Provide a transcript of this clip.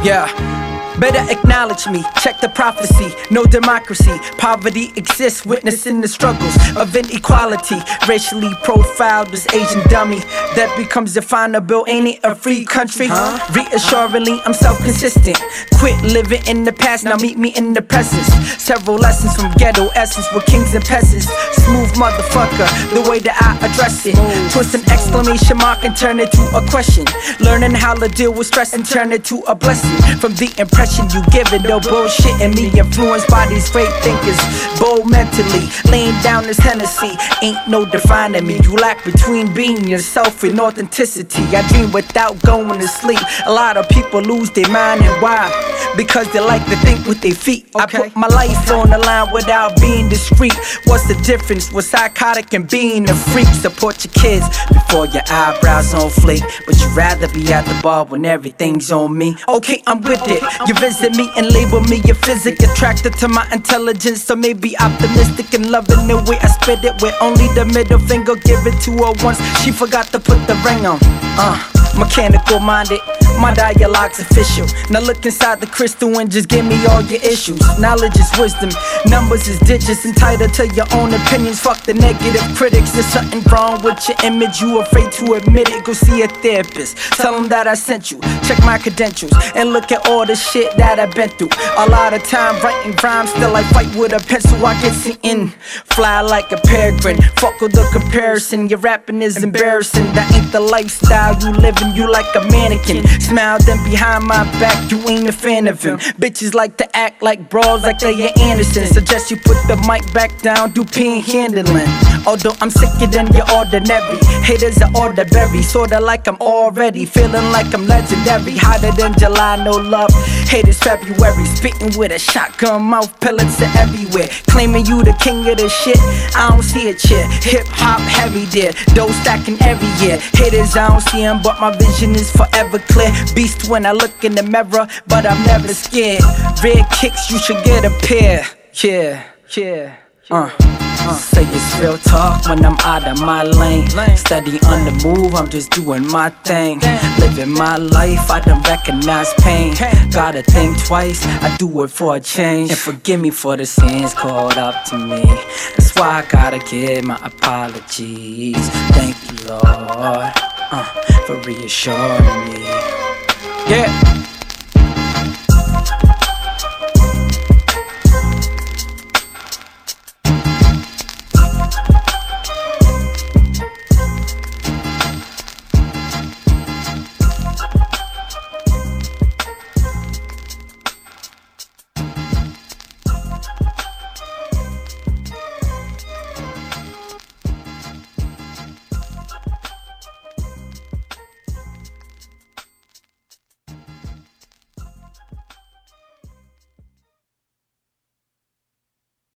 Yeah. Better acknowledge me, check the prophecy. No democracy, poverty exists, witnessing the struggles of inequality. Racially profiled this Asian dummy that becomes definable. Ain't it a free country? Reassuringly, I'm self-consistent. Quit living in the past, now meet me in the present. Several lessons from ghetto essence with kings and peasants. Smooth motherfucker, the way that I address it. Twist an exclamation mark and turn it to a question. Learning how to deal with stress and turn it to a blessing. From the impression you give it, no bullshit and me influenced by these great thinkers. Bold mentally, laying down this Hennessy. Ain't no defining me. You lack between being yourself and authenticity. I dream without going to sleep. A lot of people lose their mind, and why? Because they like to think with their feet. I put my life on the line without being discreet. What's the difference with psychotic and being a freak? Support your kids before your eyebrows on flake. But you'd rather be at the bar when everything's on me. Okay, I'm with it. You visit me and label me a physic. Attracted to my intelligence, so maybe optimistic and loving the way I spit it. With only the middle finger, give it to her once she forgot to put the ring on. Mechanical minded, my dialogue's official. Now look inside the crystal and just give me all your issues. Knowledge is wisdom, numbers is digits. Entitled to your own opinions, fuck the negative critics. There's something wrong with your image, you afraid to admit it. Go see a therapist, tell them that I sent you. Check my credentials and look at all the shit that I've been through. A lot of time writing rhymes, still I fight with a pencil. I get sitting, fly like a peregrine. Fuck with the comparison, your rapping is embarrassing. That ain't the lifestyle you living, you like a mannequin. Smile then behind my back, you ain't a fan of him. Bitches like to act like bras like they are Anderson. Suggest you put the mic back down, do panhandling. Although I'm sicker than your ordinary. Haters are orderberry, sorta like I'm already feeling like I'm legendary. Hotter than July, no love. Haters February, spitting with a shotgun mouth, pellets are everywhere. Claiming you the king of the shit, I don't see it yet. Hip hop heavy there, dough stacking every year. Haters I don't see them, but my vision is forever clear. Beast when I look in the mirror, but I'm never scared. Red kicks, you should get a pair. Yeah. Say it's real talk when I'm out of my lane. Steady on the move, I'm just doing my thing. Living my life, I don't recognize pain. Gotta think twice, I do it for a change. And forgive me for the sins called up to me. That's why I gotta give my apologies. Thank you, Lord, for reassuring me. Yeah.